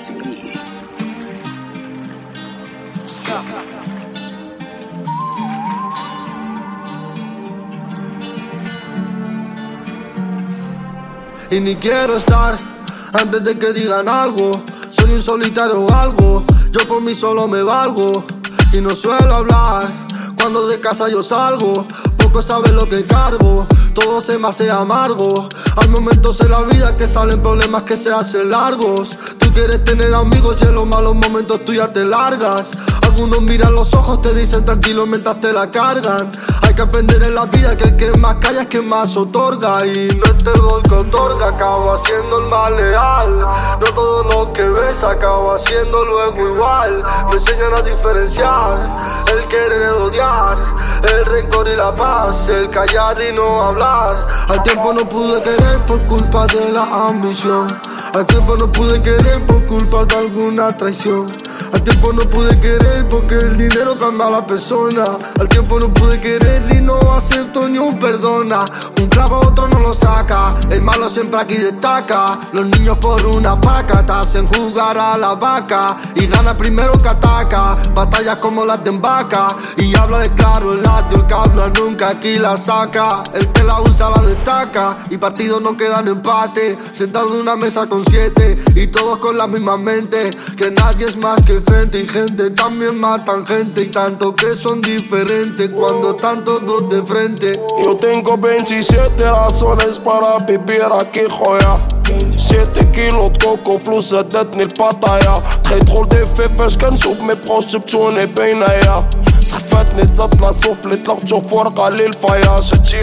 Y ni quiero estar antes de que digan algo. Soy un solitario o algo, yo por mí solo me valgo. Y no suelo hablar cuando de casa yo salgo. Pocos saben lo que cargo, todo se me hace amargo. Hay momentos en la vida que salen problemas que se hacen largos. Tú quieres tener amigos y en los malos momentos tú ya te largas. Algunos miran los ojos, te dicen tranquilo mientras te la cargan. Hay que aprender en la vida que el que más calla es que más otorga. Y no es todo el que otorga, acaba siendo el más leal. No todo lo que ves acaba siendo luego igual. Me enseñan a diferenciar el querer y el odiar, el rencor y la paz, el callar y no hablar. Al tiempo no pude querer por culpa de la ambición. Al tiempo no pude querer por culpa de alguna traición. Al tiempo no pude querer porque el dinero cambia a la persona. Al tiempo no pude querer y no acepto ni un perdona. Un clavo a otro no lo saca, el malo siempre aquí destaca. Los niños por una paca te hacen jugar a la vaca y gana primero que ataca. Batallas como las de Embaca y habla de claro el latio, el que habla nunca aquí la saca. El que la usa la destaca y partidos no quedan empate. Sentado en una mesa con 7 y todos con la misma mente, que nadie es más que frente y gente también matan gente y tanto que son diferentes cuando están todos de frente. Yo tengo 27 razones para vivir aquí, joya. 7 kilos de coco فلوس زادتني البطايا. تخيل دخول دي فاش كنشوف مي بروش جبتوني بينايا. سخفتني زطلة سفلت لغتو فرقة للفياش. هادشي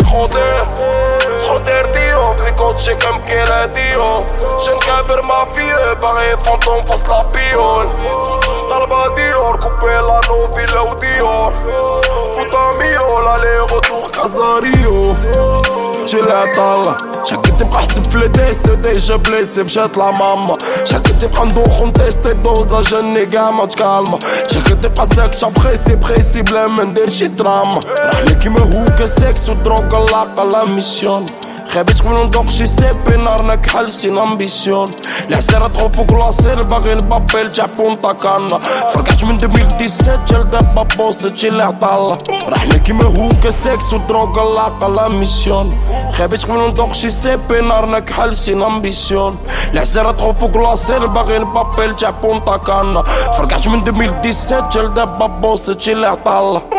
خضير ديو في كوتشي كمكيلة ديو. جن كابر مافيا باغي فانتوم فاص لابيول. طلبة ديور كوبيلا نوفيلا وديور. بوطا ميول علي غوتور كازاريو. جيلها طالة شاكي تبقى حسب في الديسي ديجا بليسي مشات لا ماما. شاكي تبقى ندوخ ونتيستي دوزا جني كاع ما تكالما. شاكي تبقى ساكتة بخيسي بلا ما ندير شي دراما. رحنا كيما هوكا سكس ودروغا لاقا لا ميسيون. خابيت قبل ندوق شي سيبي نارنا كحل سين امبيسيون. العسيرة تخون فوق لاصير باغي البابيل تاع بونطا كانا. تفرقعت من 2017 جال دابا بوست هادشي اللي عطالا. رحنا كيما هوكا سكس ودروغا لاقا لا ميسيون. خابيت قبل ندوق شي سيبي نارنا كحل سين امبيسيون. العسيرة تخون فوق لاصير باغي البابيل تاع بونطا كانا. تفرقعت من 2017 جال دابا بوست هادشي اللي عطالا.